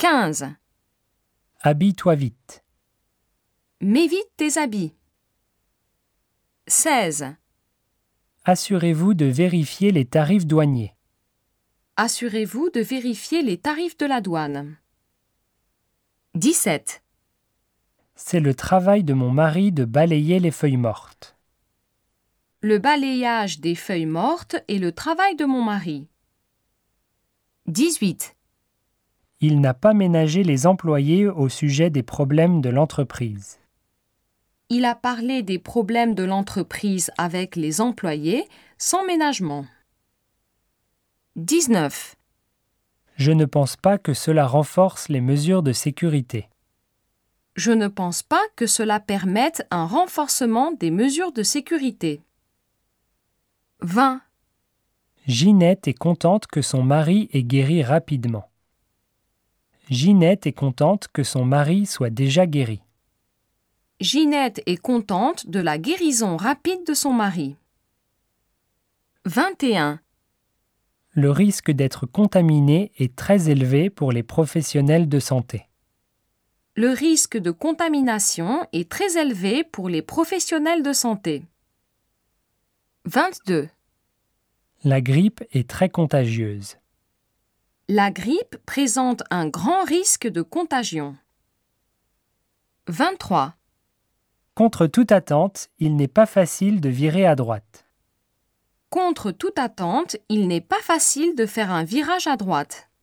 15. Habille-toi vite. Mets vite tes habits. 16. Assurez-vous de vérifier les tarifs douaniers. Assurez-vous de vérifier les tarifs de la douane. 17. C'est le travail de mon mari de balayer les feuilles mortes. Le balayage des feuilles mortes est le travail de mon mari. 18. Il n'a pas ménagé les employés au sujet des problèmes de l'entreprise. Il a parlé des problèmes de l'entreprise avec les employés sans ménagement. 19. Je ne pense pas que cela renforce les mesures de sécurité. Je ne pense pas que cela permette un renforcement des mesures de sécurité. 20. Ginette est contente que son mari ait guéri rapidement. Ginette est contente que son mari soit déjà guéri. Ginette est contente de la guérison rapide de son mari. 21. Le risque d'être contaminé est très élevé pour les professionnels de santé. Le risque de contamination est très élevé pour les professionnels de santé. 22. La grippe est très contagieuse. La grippe présente un grand risque de contagion. 23. Contre toute attente, il n'est pas facile de virer à droite. Contre toute attente, il n'est pas facile de faire un virage à droite.